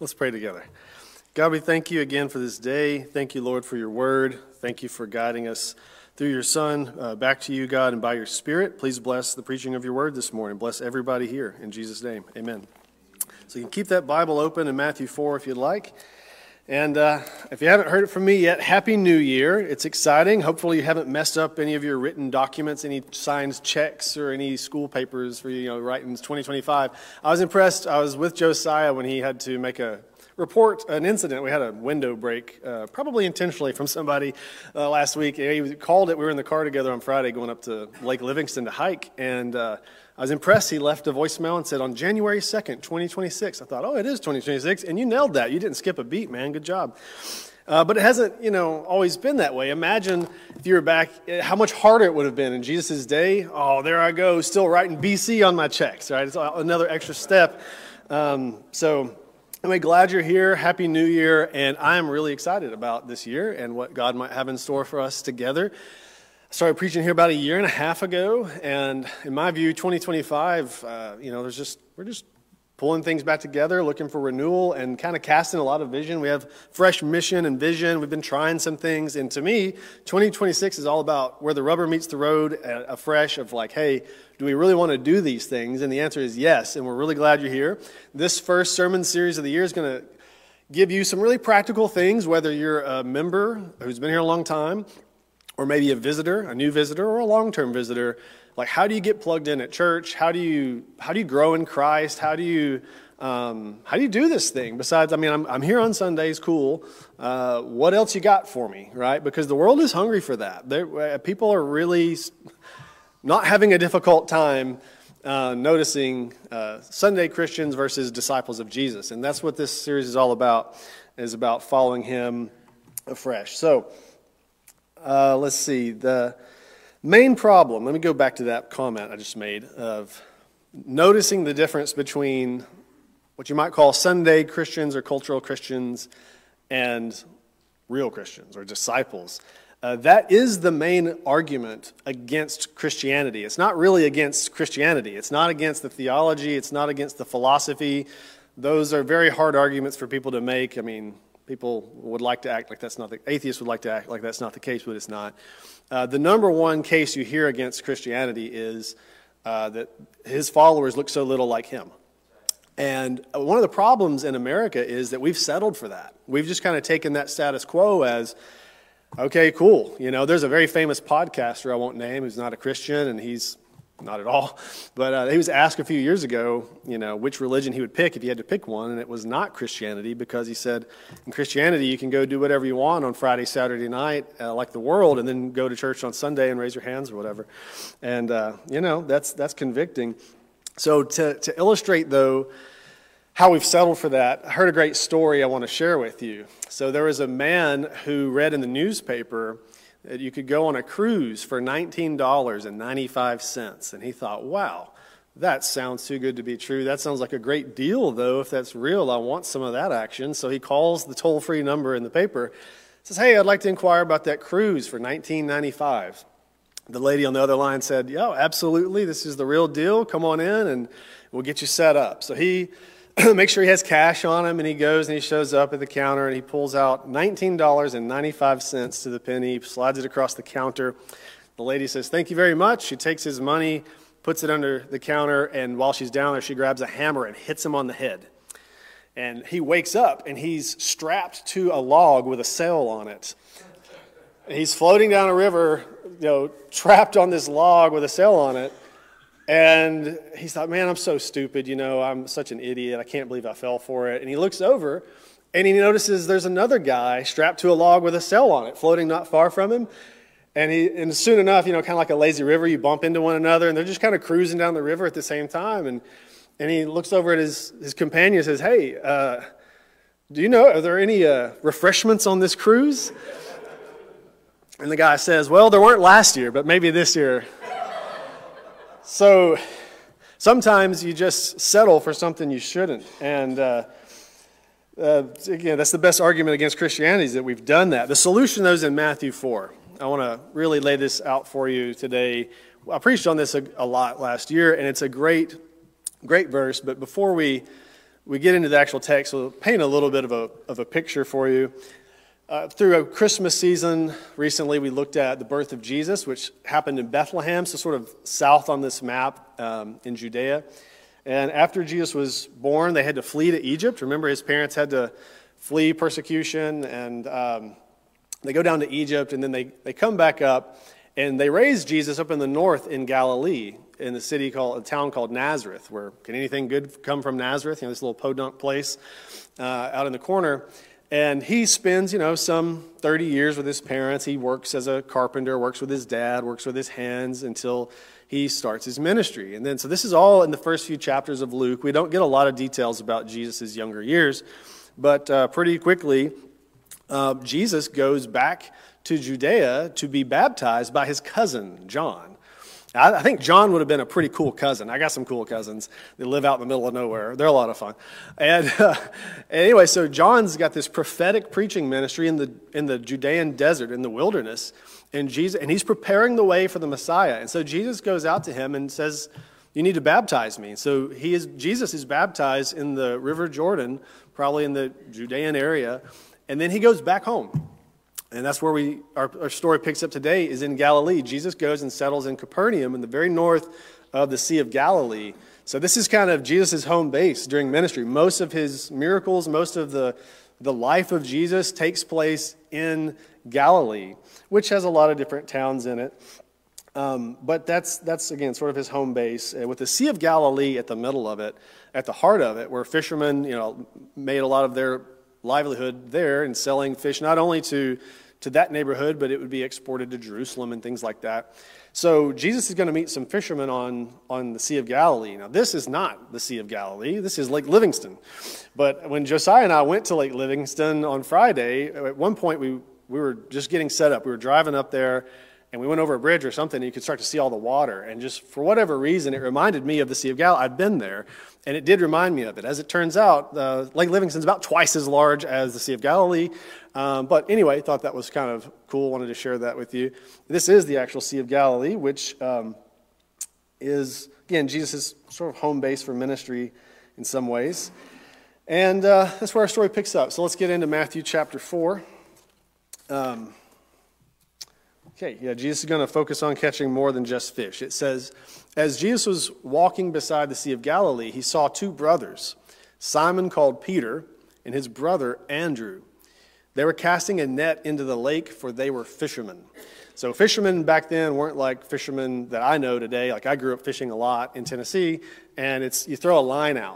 Let's pray together. God, we thank you again for this day. Thank you, Lord, for your word. Thank you for guiding us through your Son. Back to you, God, and by your Spirit, please bless the preaching of your word this morning. Bless everybody here. In Jesus' name, amen. So you can keep that Bible open in Matthew 4 if you'd like. And if you haven't heard it from me yet, Happy New Year. It's exciting. Hopefully you haven't messed up any of your written documents, any signed checks or any school papers for writing 2025. I was impressed. I was with Josiah when he had to make a report an incident. We had a window break, probably intentionally from somebody last week. He called it. We were in the car together on Friday going up to Lake Livingston to hike, and I was impressed. He left a voicemail and said, on January 2nd, 2026. I thought, oh, it is 2026, and you nailed that. You didn't skip a beat, man. Good job. But it hasn't, always been that way. Imagine if you were back, how much harder it would have been in Jesus' day. Oh, there I go, still writing BC on my checks, right? It's another extra step. So anyway, glad you're here. Happy New Year, and I am really excited about this year and what God might have in store for us together. I started preaching here about a year and a half ago, and in my view, 2025, we're just pulling things back together, looking for renewal, and kind of casting a lot of vision. We have fresh mission and vision. We've been trying some things, and to me, 2026 is all about where the rubber meets the road, afresh of like, hey, do we really want to do these things? And the answer is yes, and we're really glad you're here. This first sermon series of the year is going to give you some really practical things, whether you're a member who's been here a long time, or maybe a visitor, a new visitor, or a long-term visitor. Like, how do you get plugged in at church? How do you grow in Christ? How do you do this thing? Besides, I'm here on Sundays, cool. What else you got for me, right? Because the world is hungry for that. People are really not having a difficult time noticing Sunday Christians versus disciples of Jesus, and that's what this series is all about. Is about following Him afresh. So. Let's see, the main problem, let me go back to that comment I just made of noticing the difference between what you might call Sunday Christians or cultural Christians and real Christians or disciples. That is the main argument against Christianity. It's not really against Christianity. It's not against the theology. It's not against the philosophy. Those are very hard arguments for people to make. People would like to act like that's not the atheists would like to act like that's not the case, but it's not. The number one case you hear against Christianity is that his followers look so little like him. And one of the problems in America is that we've settled for that. We've just kind of taken that status quo as, okay, cool. There's a very famous podcaster I won't name who's not a Christian, and he's not at all. But he was asked a few years ago, which religion he would pick if he had to pick one, and it was not Christianity, because he said, in Christianity, you can go do whatever you want on Friday, Saturday night, like the world, and then go to church on Sunday and raise your hands or whatever. And, that's convicting. So to illustrate, though, how we've settled for that, I heard a great story I want to share with you. So there was a man who read in the newspaper that you could go on a cruise for $19.95. And he thought, wow, that sounds too good to be true. That sounds like a great deal, though. If that's real, I want some of that action. So he calls the toll-free number in the paper, says, hey, I'd like to inquire about that cruise for $19.95. The lady on the other line said, yeah, absolutely. This is the real deal. Come on in, and we'll get you set up. So he makes sure he has cash on him, and he goes and he shows up at the counter, and he pulls out $19.95 to the penny, slides it across the counter. The lady says, thank you very much. She takes his money, puts it under the counter, and while she's down there, she grabs a hammer and hits him on the head. And he wakes up, and he's strapped to a log with a sail on it. He's floating down a river, trapped on this log with a sail on it. And he thought, man, I'm so stupid, I'm such an idiot. I can't believe I fell for it. And he looks over, and he notices there's another guy strapped to a log with a sail on it, floating not far from him. And soon enough, kind of like a lazy river, you bump into one another, and they're just kind of cruising down the river at the same time. And he looks over at his companion and says, hey, do you know, are there any refreshments on this cruise? And the guy says, well, there weren't last year, but maybe this year. So sometimes you just settle for something you shouldn't. And again, that's the best argument against Christianity, is that we've done that. The solution, though, is in Matthew 4. I want to really lay this out for you today. I preached on this a lot last year, and it's a great verse. But before we we get into the actual text, we'll paint a little bit of a picture for you. Through a Christmas season recently, we looked at the birth of Jesus, which happened in Bethlehem, so sort of south on this map in Judea. And after Jesus was born, they had to flee to Egypt. Remember, his parents had to flee persecution, and they go down to Egypt, and then they come back up, and they raise Jesus up in the north in Galilee, in a town called Nazareth, where can anything good come from Nazareth? This little podunk place out in the corner. And he spends, some 30 years with his parents. He works as a carpenter, works with his dad, works with his hands until he starts his ministry. And then, so this is all in the first few chapters of Luke. We don't get a lot of details about Jesus' younger years, but pretty quickly, Jesus goes back to Judea to be baptized by his cousin, John. I think John would have been a pretty cool cousin. I got some cool cousins. They live out in the middle of nowhere. They're a lot of fun. And anyway, so John's got this prophetic preaching ministry in the Judean desert, in the wilderness, and he's preparing the way for the Messiah. And so Jesus goes out to him and says, "You need to baptize me." So Jesus is baptized in the River Jordan, probably in the Judean area, and then he goes back home. And that's where our story picks up today, is in Galilee. Jesus goes and settles in Capernaum in the very north of the Sea of Galilee. So this is kind of Jesus' home base during ministry. Most of his miracles, most of the life of Jesus takes place in Galilee, which has a lot of different towns in it. But that's again, sort of his home base. With the Sea of Galilee at the middle of it, at the heart of it, where fishermen, made a lot of their livelihood there in selling fish, not only to that neighborhood, but it would be exported to Jerusalem and things like that. So Jesus is going to meet some fishermen on the Sea of Galilee. Now, this is not the Sea of Galilee. This is Lake Livingston. But when Josiah and I went to Lake Livingston on Friday, at one point we were just getting set up. We were driving up there, and we went over a bridge or something, and you could start to see all the water. And just for whatever reason, it reminded me of the Sea of Galilee. I'd been there, and it did remind me of it. As it turns out, Lake Livingston's about twice as large as the Sea of Galilee. But anyway, thought that was kind of cool. Wanted to share that with you. This is the actual Sea of Galilee, which is, again, Jesus' sort of home base for ministry in some ways. And that's where our story picks up. So let's get into Matthew chapter 4. Jesus is going to focus on catching more than just fish. It says, as Jesus was walking beside the Sea of Galilee, he saw two brothers, Simon called Peter and his brother Andrew. They were casting a net into the lake, for they were fishermen. So fishermen back then weren't like fishermen that I know today. Like, I grew up fishing a lot in Tennessee, and you throw a line out,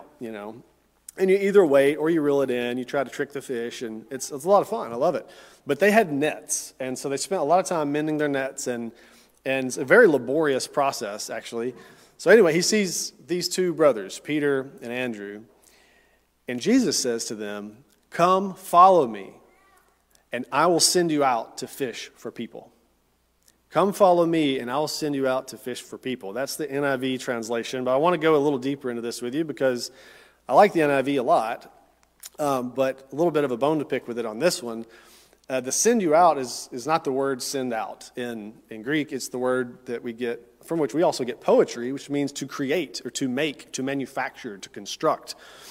and you either wait or you reel it in. You try to trick the fish, and it's a lot of fun. I love it. But they had nets, and so they spent a lot of time mending their nets, and it's a very laborious process, actually. So anyway, he sees these two brothers, Peter and Andrew, and Jesus says to them, "Come, follow me, and I will send you out to fish for people." Come follow me, and I will send you out to fish for people. That's the NIV translation, but I want to go a little deeper into this with you because I like the NIV a lot, but a little bit of a bone to pick with it on this one. The send you out is not the word send out in Greek. It's the word that we get, from which we also get poetry, which means to create or to make, to manufacture, to construct.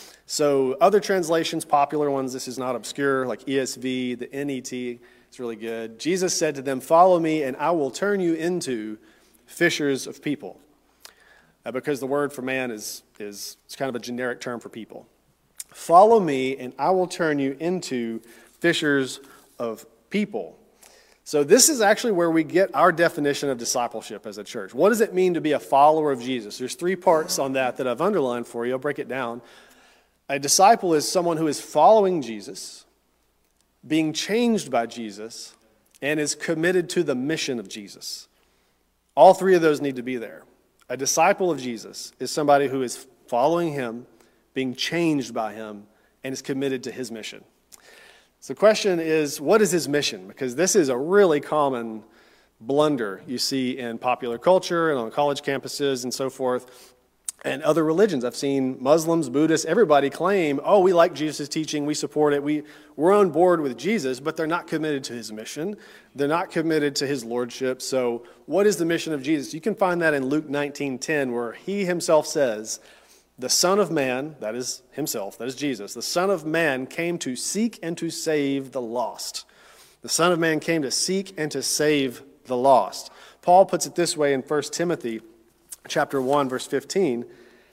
So other translations, popular ones, this is not obscure, like ESV, the NET, it's really good. Jesus said to them, "Follow me, and I will turn you into fishers of people." Because the word for man is kind of a generic term for people. Follow me, and I will turn you into fishers of people. So this is actually where we get our definition of discipleship as a church. What does it mean to be a follower of Jesus? There's 3 parts on that I've underlined for you. I'll break it down. A disciple is someone who is following Jesus, being changed by Jesus, and is committed to the mission of Jesus. All 3 of those need to be there. A disciple of Jesus is somebody who is following him, being changed by him, and is committed to his mission. So the question is, what is his mission? Because this is a really common blunder you see in popular culture and on college campuses and so forth, and other religions. I've seen Muslims, Buddhists, everybody claim, oh, we like Jesus' teaching, we support it, we're on board with Jesus, but they're not committed to his mission. They're not committed to his lordship. So what is the mission of Jesus? You can find that in Luke 19:10, where he himself says, The Son of Man, that is himself, that is Jesus, the Son of Man came to seek and to save the lost. The Son of Man came to seek and to save the lost. Paul puts it this way in 1 Timothy chapter 1, verse 15.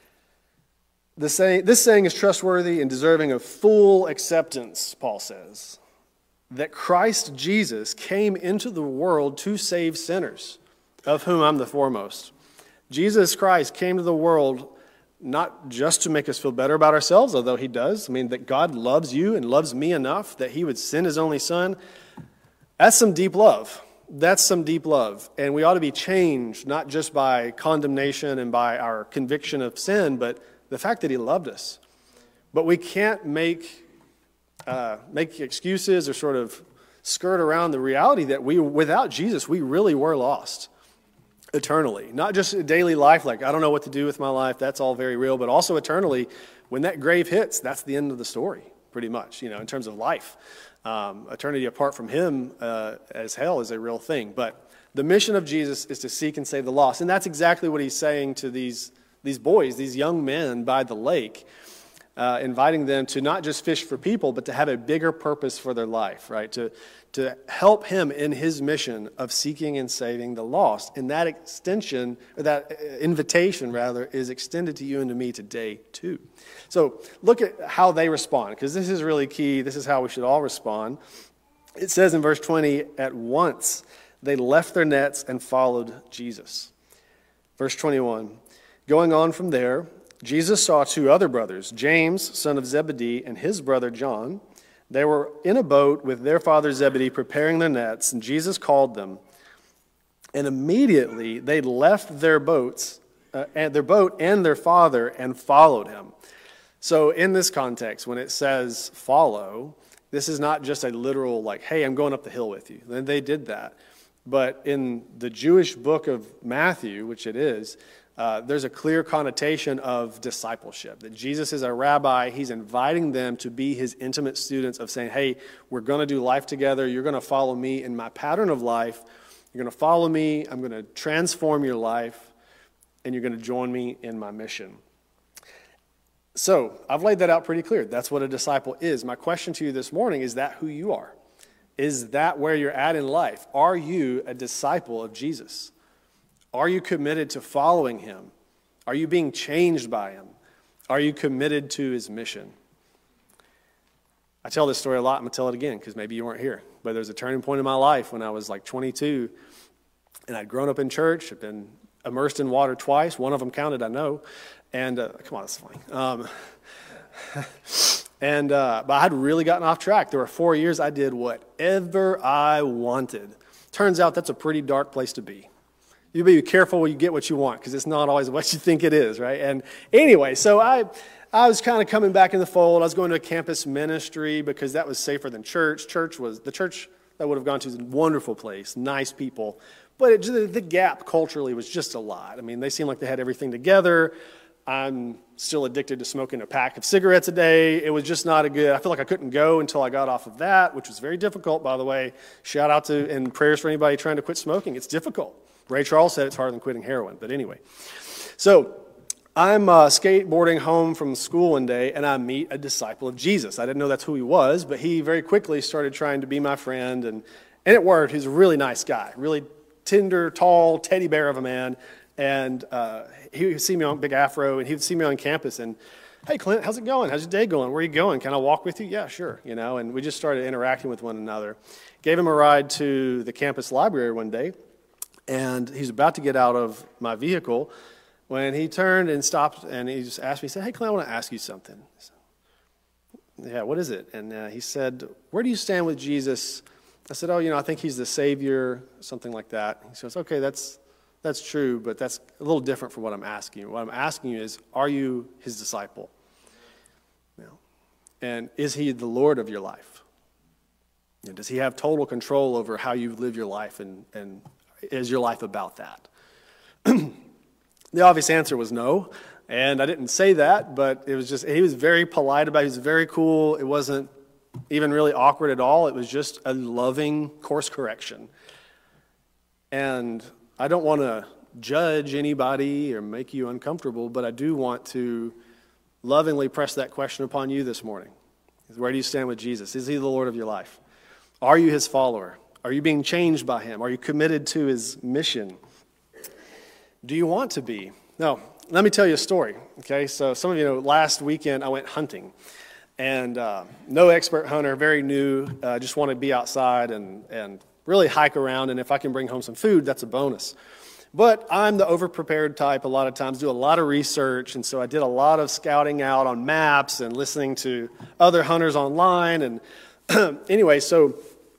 This saying is trustworthy and deserving of full acceptance, Paul says, that Christ Jesus came into the world to save sinners, of whom I'm the foremost. Jesus Christ came to the world not just to make us feel better about ourselves, although he does. I mean, that God loves you and loves me enough that he would send his only son. That's some deep love. That's some deep love. And we ought to be changed, not just by condemnation and by our conviction of sin, but the fact that he loved us. But we can't make excuses or sort of skirt around the reality that without Jesus, we really were lost. Eternally, not just daily life, like I don't know what to do with my life, that's all very real, but also eternally, when that grave hits, that's the end of the story, pretty much, in terms of life. Eternity apart from him as hell is a real thing, but the mission of Jesus is to seek and save the lost, and that's exactly what he's saying to these boys, these young men by the lake, inviting them to not just fish for people, but to have a bigger purpose for their life, right? To help him in his mission of seeking and saving the lost. And that invitation is extended to you and to me today too. So look at how they respond, because this is really key. This is how we should all respond. It says in verse 20, at once they left their nets and followed Jesus. Verse 21, going on from there, Jesus saw two other brothers, James, son of Zebedee, and his brother John. They were in a boat with their father Zebedee preparing their nets, and Jesus called them. And immediately they left their boat and their father and followed him. So in this context, when it says follow, this is not just a literal like, hey, I'm going up the hill with you. Then they did that. But in the Jewish book of Matthew, which it is, there's a clear connotation of discipleship, that Jesus is a rabbi. He's inviting them to be his intimate students of saying, hey, we're going to do life together. You're going to follow me in my pattern of life. You're going to follow me. I'm going to transform your life, and you're going to join me in my mission. So I've laid that out pretty clear. That's what a disciple is. My question to you this morning, is that who you are? Is that where you're at in life? Are you a disciple of Jesus? Are you committed to following him? Are you being changed by him? Are you committed to his mission? I tell this story a lot. I'm going to tell it again because maybe you weren't here. But there's a turning point in my life when I was like 22, and I'd grown up in church. I'd been immersed in water twice. One of them counted, I know. And come on, that's funny. But I had really gotten off track. There were 4 years I did whatever I wanted. Turns out that's a pretty dark place to be. You be careful when you get what you want, because it's not always what you think it is, right? And anyway, so I was kind of coming back in the fold. I was going to a campus ministry because that was safer than church. The church that I would have gone to is a wonderful place, nice people. But the gap culturally was just a lot. I mean, they seemed like they had everything together. I'm still addicted to smoking a pack of cigarettes a day. It was just not I feel like I couldn't go until I got off of that, which was very difficult, by the way. Shout out to and prayers for anybody trying to quit smoking. It's difficult. Ray Charles said it's harder than quitting heroin, but anyway. So I'm skateboarding home from school one day, and I meet a disciple of Jesus. I didn't know that's who he was, but he very quickly started trying to be my friend, and it worked. He's a really nice guy, really tender, tall, teddy bear of a man, and he would see me on Big Afro, and he would see me on campus, and hey, Clint, how's it going? How's your day going? Where are you going? Can I walk with you? Yeah, sure, and we just started interacting with one another. Gave him a ride to the campus library one day, and he's about to get out of my vehicle when he turned and stopped, and he just asked me, he said, hey, Clint, I want to ask you something. Said, yeah, what is it? And he said, where do you stand with Jesus? I said, I think he's the Savior, something like that. He says, okay, that's true, but that's a little different from what I'm asking you. What I'm asking you is, are you his disciple? And is he the Lord of your life? And does he have total control over how you live your life, and is your life about that? The obvious answer was no, and I didn't say that, but it was just, he was very polite about it. He was very cool. It wasn't even really awkward at all. It was just a loving course correction. And I don't want to judge anybody or make you uncomfortable, but I do want to lovingly press that question upon you this morning. Where do you stand with Jesus? Is he the Lord of your life? Are you his follower? Are you being changed by him? Are you committed to his mission? Do you want to be? No. Let me tell you a story, okay? So some of you know, last weekend I went hunting. And no expert hunter, very new, just want to be outside and really hike around. And if I can bring home some food, that's a bonus. But I'm the over-prepared type a lot of times, do a lot of research. And so I did a lot of scouting out on maps and listening to other hunters online. And anyway, so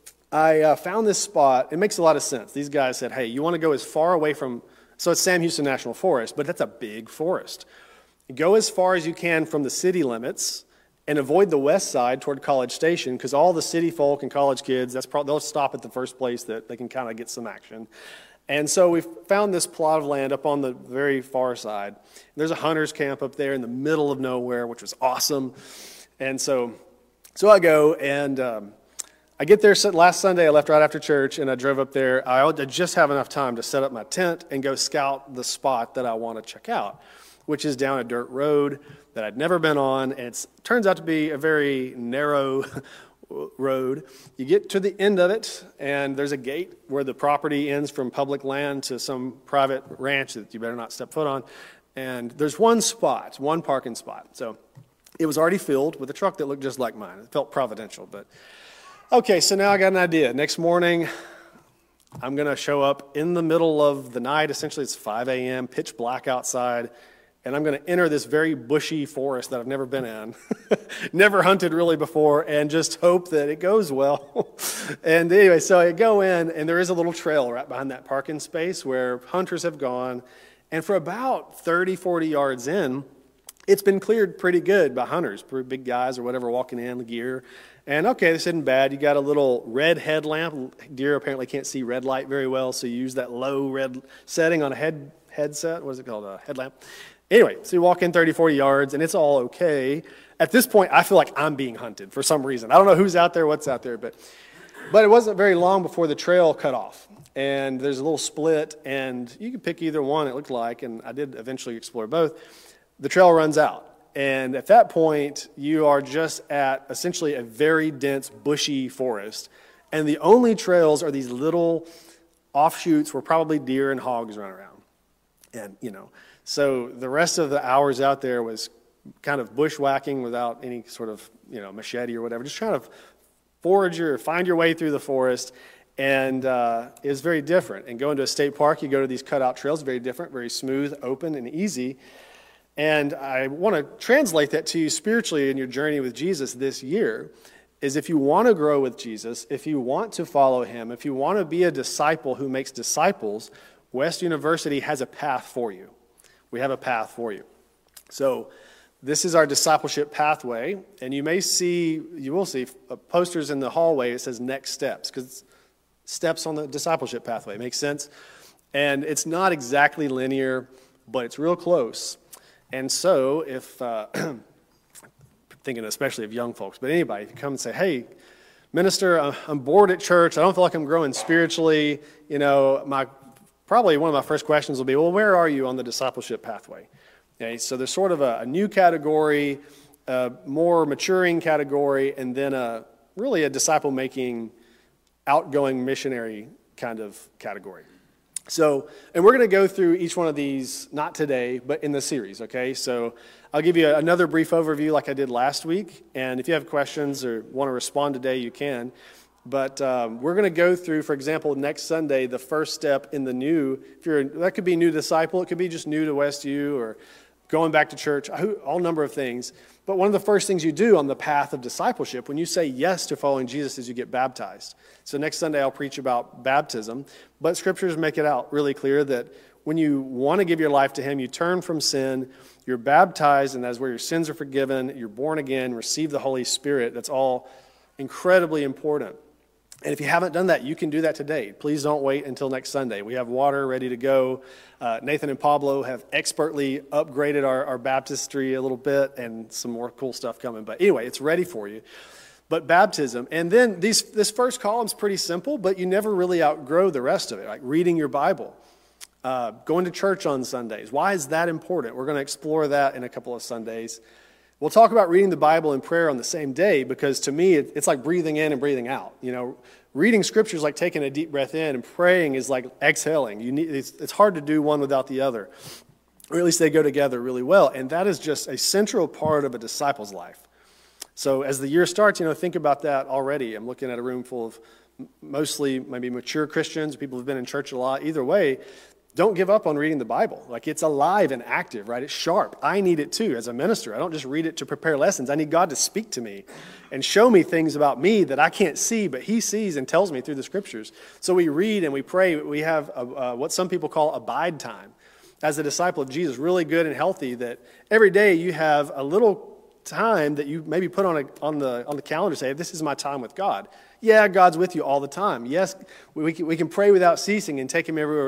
I found this spot. It makes a lot of sense. These guys said, hey, you want to go as far away from, so it's Sam Houston National Forest, but that's a big forest. Go as far as you can from the city limits and avoid the west side toward College Station, because all the city folk and college kids, they'll stop at the first place that they can kind of get some action. And so we found this plot of land up on the very far side. There's a hunter's camp up there in the middle of nowhere, which was awesome. And so I go, and I get there. Last Sunday, I left right after church, and I drove up there. I just have enough time to set up my tent and go scout the spot that I want to check out, which is down a dirt road that I'd never been on, and it turns out to be a very narrow road. You get to the end of it, and there's a gate where the property ends from public land to some private ranch that you better not step foot on. And there's one parking spot. So it was already filled with a truck that looked just like mine. It felt providential, but okay, so now I got an idea. Next morning, I'm going to show up in the middle of the night. Essentially, it's 5 a.m., pitch black outside. And I'm going to enter this very bushy forest that I've never been in, never hunted really before, and just hope that it goes well. And anyway, so I go in, and there is a little trail right behind that parking space where hunters have gone. And for about 30, 40 yards in, it's been cleared pretty good by hunters, pretty big guys or whatever walking in, the gear. And okay, this isn't bad. You got a little red headlamp. Deer apparently can't see red light very well, so you use that low red setting on a headset. What is it called? A headlamp. Anyway, so you walk in 30, 40 yards, and it's all okay. At this point, I feel like I'm being hunted for some reason. I don't know who's out there, what's out there, but it wasn't very long before the trail cut off. And there's a little split, and you can pick either one, it looked like, and I did eventually explore both. The trail runs out. And at that point, you are just at essentially a very dense, bushy forest. And the only trails are these little offshoots where probably deer and hogs run around. And, so the rest of the hours out there was kind of bushwhacking without any sort of, machete or whatever, just trying to find your way through the forest. And it was very different. And going to a state park, you go to these cutout trails, very different, very smooth, open, and easy. And I want to translate that to you spiritually in your journey with Jesus this year, is if you want to grow with Jesus, if you want to follow him, if you want to be a disciple who makes disciples, West University has a path for you. We have a path for you. So this is our discipleship pathway, and you will see posters in the hallway. It says next steps, because steps on the discipleship pathway. Makes sense? And it's not exactly linear, but it's real close. And so if, thinking especially of young folks, but anybody, if you come and say, hey, minister, I'm bored at church. I don't feel like I'm growing spiritually. Probably one of my first questions will be, well, where are you on the discipleship pathway? Okay, so there's sort of a new category, a more maturing category, and then really a disciple-making, outgoing missionary kind of category. So, and we're going to go through each one of these, not today, but in the series, okay? So I'll give you another brief overview like I did last week, and if you have questions or want to respond today, you can. But we're going to go through, for example, next Sunday, the first step in the new. That could be new disciple. It could be just new to West U or going back to church, all number of things. But one of the first things you do on the path of discipleship, when you say yes to following Jesus, is you get baptized. So next Sunday, I'll preach about baptism. But scriptures make it out really clear that when you want to give your life to him, you turn from sin, you're baptized, and that's where your sins are forgiven. You're born again, receive the Holy Spirit. That's all incredibly important. And if you haven't done that, you can do that today. Please don't wait until next Sunday. We have water ready to go. Nathan and Pablo have expertly upgraded our baptistry a little bit, and some more cool stuff coming. But anyway, it's ready for you. But baptism, and then this first column's pretty simple, but you never really outgrow the rest of it, like reading your Bible, going to church on Sundays. Why is that important? We're going to explore that in a couple of Sundays. We'll talk about reading the Bible and prayer on the same day because to me, it's like breathing in and breathing out. Reading Scripture is like taking a deep breath in, and praying is like exhaling. It's hard to do one without the other, or at least they go together really well. And that is just a central part of a disciple's life. So as the year starts, think about that already. I'm looking at a room full of mostly maybe mature Christians, people who've been in church a lot. Either way, don't give up on reading the Bible. Like, it's alive and active, right? It's sharp. I need it too as a minister. I don't just read it to prepare lessons. I need God to speak to me and show me things about me that I can't see, but he sees and tells me through the Scriptures. So we read and we pray. We have what some people call abide time. As a disciple of Jesus, really good and healthy, that every day you have a little time that you maybe put on the calendar, say, this is my time with God. Yeah, God's with you all the time. Yes, we can pray without ceasing and take him everywhere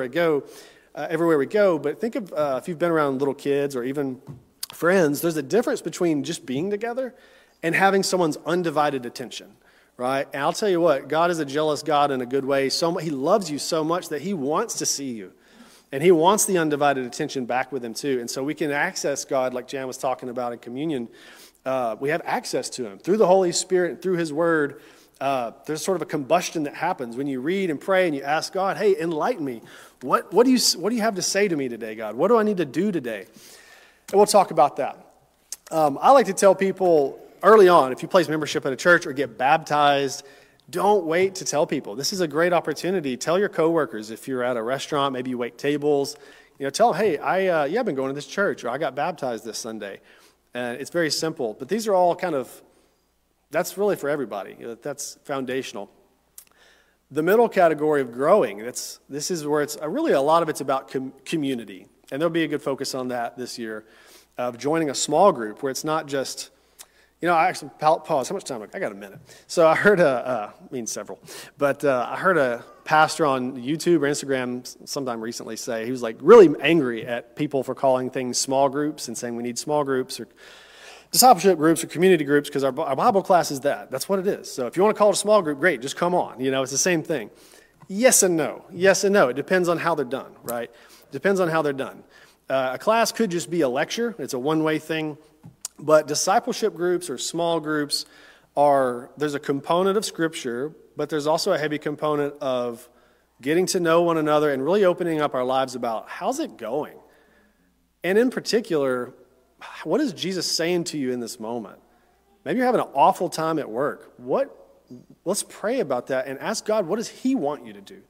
we go. But think of if you've been around little kids or even friends, there's a difference between just being together and having someone's undivided attention, right? And I'll tell you what, God is a jealous God in a good way. He loves you so much that he wants to see you. And he wants the undivided attention back with him too. And so we can access God, like Jan was talking about in communion. We have access to him through the Holy Spirit and through his word. There's sort of a combustion that happens when you read and pray and you ask God, hey, enlighten me. What do you have to say to me today, God? What do I need to do today? And we'll talk about that. I like to tell people early on, if you place membership at a church or get baptized, don't wait to tell people. This is a great opportunity. Tell your coworkers if you're at a restaurant, maybe you wait tables. Tell them, hey, I've been going to this church, or I got baptized this Sunday. And it's very simple. But these are all that's really for everybody. That's foundational. The middle category of growing, this is where it's really a lot of it's about community. And there'll be a good focus on that this year, of joining a small group where it's not just, I actually pause. How much time? I got a minute. So I heard several, but I heard a pastor on YouTube or Instagram sometime recently say, he was like really angry at people for calling things small groups and saying we need small groups or discipleship groups or community groups, because our Bible class is that. That's what it is. So if you want to call it a small group, great, just come on. It's the same thing. Yes and no. Yes and no. It depends on how they're done, right? It depends on how they're done. A class could just be a lecture. It's a one-way thing. But discipleship groups or small groups there's a component of Scripture, but there's also a heavy component of getting to know one another and really opening up our lives about how's it going? And in particular, what is Jesus saying to you in this moment? Maybe you're having an awful time at work. Let's pray about that and ask God, what does he want you to do?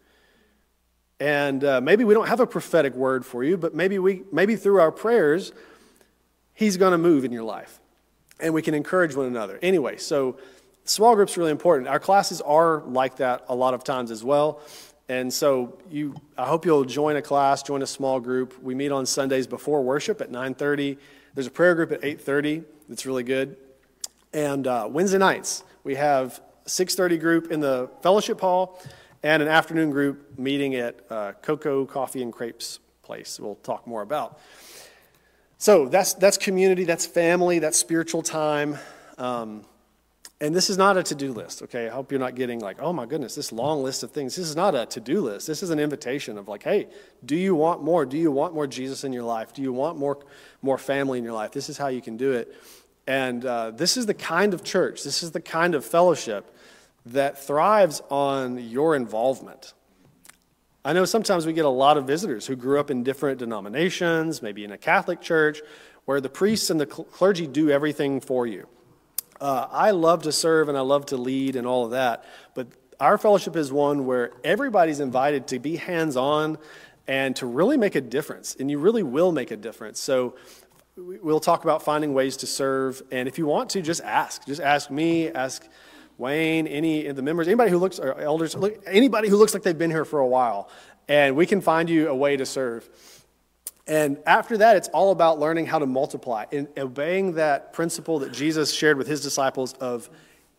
And maybe we don't have a prophetic word for you, but maybe through our prayers, he's going to move in your life. And we can encourage one another. Anyway, so small groups are really important. Our classes are like that a lot of times as well. And so I hope you'll join a class, join a small group. We meet on Sundays before worship at 9:30. There's a prayer group at 8:30 that's really good. And Wednesday nights, we have a 6:30 group in the fellowship hall and an afternoon group meeting at Cocoa Coffee and Crepes place we'll talk more about. So that's community, that's family, that's spiritual time. And this is not a to-do list, okay? I hope you're not getting like, oh my goodness, this long list of things. This is not a to-do list. This is an invitation of like, hey, do you want more? Do you want more Jesus in your life? Do you want more family in your life? This is how you can do it. And this is the kind of church, this is the kind of fellowship that thrives on your involvement. I know sometimes we get a lot of visitors who grew up in different denominations, maybe in a Catholic church, where the priests and the clergy do everything for you. I love to serve and I love to lead and all of that, but our fellowship is one where everybody's invited to be hands-on and to really make a difference, and you really will make a difference. So we'll talk about finding ways to serve, and if you want to, just ask. Just ask me, ask Wayne, any of the members, anybody who looks, or elders, anybody who looks like they've been here for a while, and we can find you a way to serve. And after that, it's all about learning how to multiply and obeying that principle that Jesus shared with his disciples of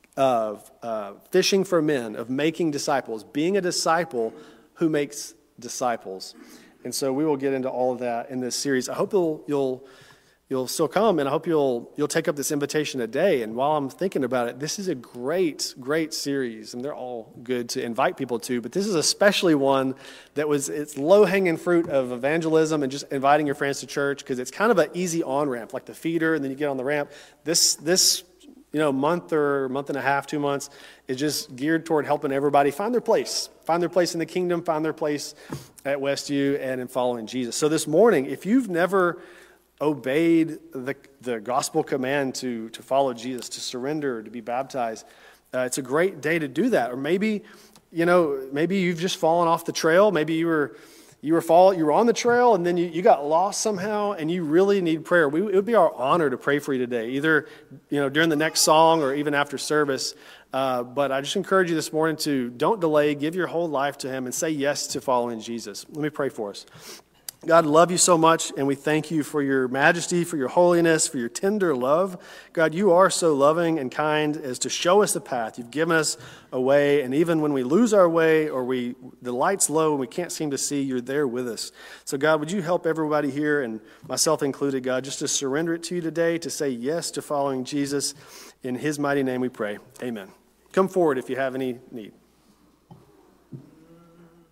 fishing for men, of making disciples, being a disciple who makes disciples. And so we will get into all of that in this series. I hope you'll you'll still come, and I hope you'll take up this invitation today. And while I'm thinking about it, this is a great series, and they're all good to invite people to, but this is especially one that it's low-hanging fruit of evangelism and just inviting your friends to church, because it's kind of an easy on-ramp, like the feeder, and then you get on the ramp. This month or month and a half, 2 months, is just geared toward helping everybody find their place in the kingdom, find their place at Westview and in following Jesus. So this morning, if you've never obeyed the gospel command to follow Jesus, to surrender, to be baptized, it's a great day to do that. Or maybe you've just fallen off the trail. Maybe you were on the trail and then you got lost somehow and you really need prayer. It would be our honor to pray for you today, either during the next song or even after service. But I just encourage you this morning to don't delay, give your whole life to him and say yes to following Jesus. Let me pray for us. God, I love you so much, and we thank you for your majesty, for your holiness, for your tender love. God, you are so loving and kind as to show us the path. You've given us a way, and even when we lose our way or the light's low and we can't seem to see, you're there with us. So God, would you help everybody here, and myself included, God, just to surrender it to you today, to say yes to following Jesus. In his mighty name we pray. Amen. Come forward if you have any need.